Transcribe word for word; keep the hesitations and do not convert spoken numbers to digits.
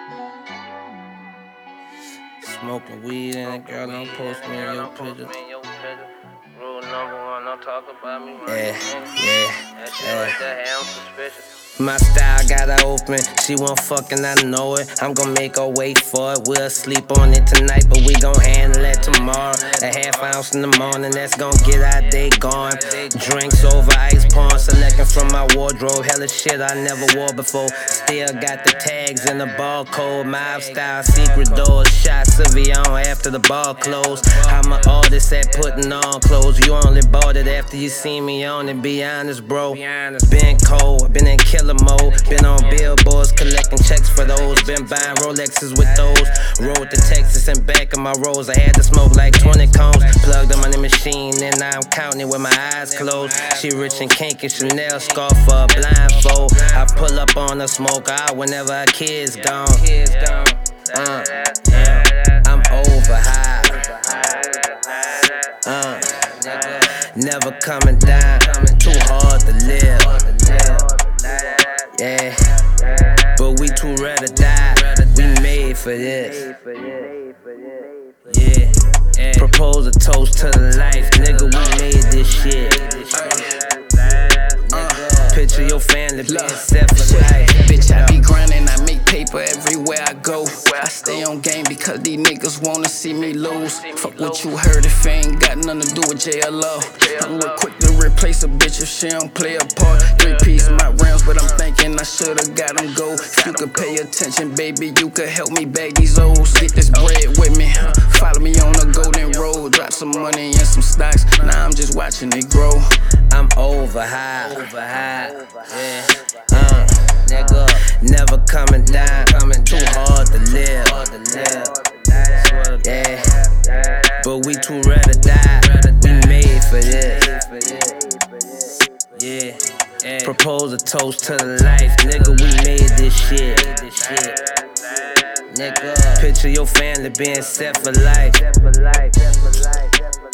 Smoking weed and a girl don't post me in your picture. Rule number one, don't talk about me. Yeah, yeah, That shit yeah. right there, hey, I'm suspicious. My style got her open, she won't fucking, I know it. I'm gon' make her wait for it. We'll sleep on it tonight, but we gon' handle it tomorrow. A half ounce in the morning, that's gon' get our day gone. Drinks over ice porn, selecting from my wardrobe. Hella shit I never wore before. Still got the tags and the barcode. Mob style, secret doors, shots of Vion after the bar closed. I'm an artist at putting on clothes. You only bought it after you seen me on it. Be honest, bro. Been cold, been in killer mode. Been on billboards, collecting checks for those. Been buying Rolexes with those. Rode to Texas and back of my roads. I had to smoke like twenty cones. Plugged them on the machine, and I'm counting it with my eyes closed. She rich and kinky, Chanel scarf for a blindfold. I pull up on her, smoke out whenever her kids gone. Uh, I'm over high. Uh, never coming down. Too hard to live. Yeah, but we too ready to die. We made for this. Yeah, propose a toast to the life, nigga. We made this shit. Picture your family being set for life. Bitch, I be grinding, I make paper everywhere I go. I stay on game because these niggas wanna see me lose. Fuck what you heard if it ain't got nothing to do with J L O. I'm real quick to replace a bitch if she don't play a part. Three piece my rounds, but I'm thinking I should've got them go. If you could pay attention, baby, you could help me bag these O's. Get this bread with me, huh? Follow me on the golden road. Drop some money and some stocks, now I'm just watching it grow. I'm over high, over high, yeah. Uh, nigga, never coming down, coming too hard to live, yeah. But we too ready to die, we made for this, yeah. Propose a toast to the life, nigga. We made this shit, nigga. Picture your family being set for life.